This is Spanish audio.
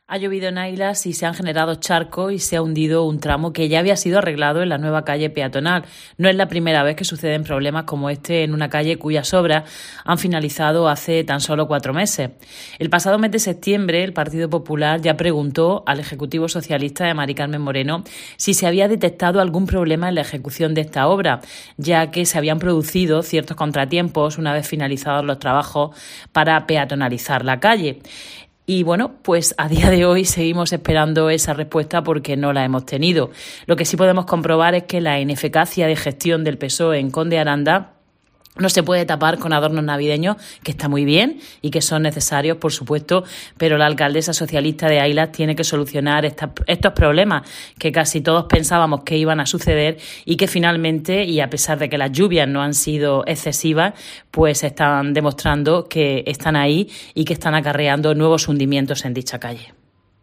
Ha llovido en Ailas y se han generado charcos y se ha hundido un tramo que ya había sido arreglado en la nueva calle peatonal. No es la primera vez que suceden problemas como este en una calle cuyas obras han finalizado hace tan solo 4 meses. El pasado mes de septiembre, el Partido Popular ya preguntó al Ejecutivo Socialista de Mari Carmen Moreno si se había detectado algún problema en la ejecución de esta obra, ya que se habían producido ciertos contratiempos una vez finalizados los trabajos para peatonalizar la calle. Y bueno, pues a día de hoy seguimos esperando esa respuesta porque no la hemos tenido. Lo que sí podemos comprobar es que la ineficacia de gestión del PSOE en Conde Aranda no se puede tapar con adornos navideños, que está muy bien y que son necesarios, por supuesto, pero la alcaldesa socialista de Ailas tiene que solucionar estos problemas que casi todos pensábamos que iban a suceder y que finalmente, y a pesar de que las lluvias no han sido excesivas, pues están demostrando que están ahí y que están acarreando nuevos hundimientos en dicha calle.